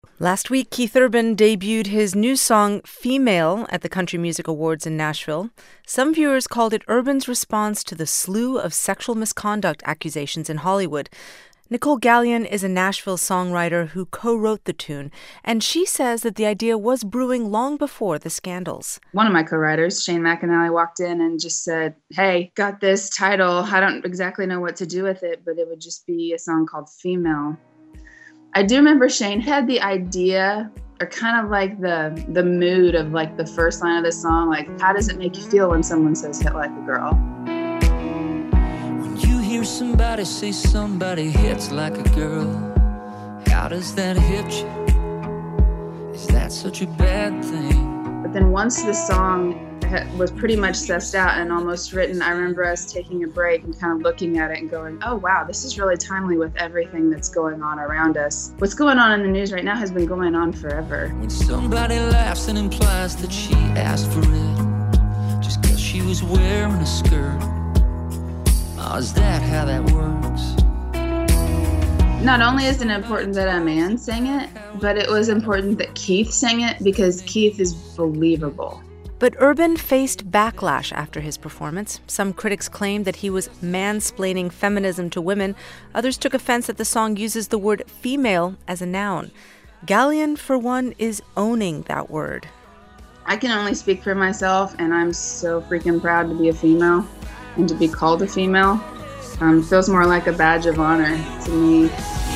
Last week, Keith Urban debuted his new song, Female, at the Country Music Awards in Nashville. Some viewers called it Urban's response to the slew of sexual misconduct accusations in Hollywood. Nicole Gallion is a Nashville songwriter who co-wrote the tune, and she says that the idea was brewing long before the scandals. One of my co-writers, Shane McAnally, walked in and just said, "Hey, got this title. I don't exactly know what to do with it, but it would just be a song called Female." I do remember Shane had the idea, or kind of like the mood of like the first line of the song, like, how does it make you feel when someone says hit like a girl? When you hear somebody say somebody hits like a girl, how does that hit you? Is that such a bad thing? But then once the song was pretty much sussed out and almost written, I remember us taking a break and kind of looking at it and going, oh wow, this is really timely with everything that's going on around us. What's going on in the news right now has been going on forever. When somebody laughs and implies that she asked for it just because she was wearing a skirt, oh, is that how that works? Not only is it important that a man sang it, but it was important that Keith sang it because Keith is believable. But Urban faced backlash after his performance. Some critics claimed that he was mansplaining feminism to women. Others took offense that the song uses the word female as a noun. Gallion, for one, is owning that word. I can only speak for myself, and I'm so freaking proud to be a female and to be called a female. Feels more like a badge of honor to me.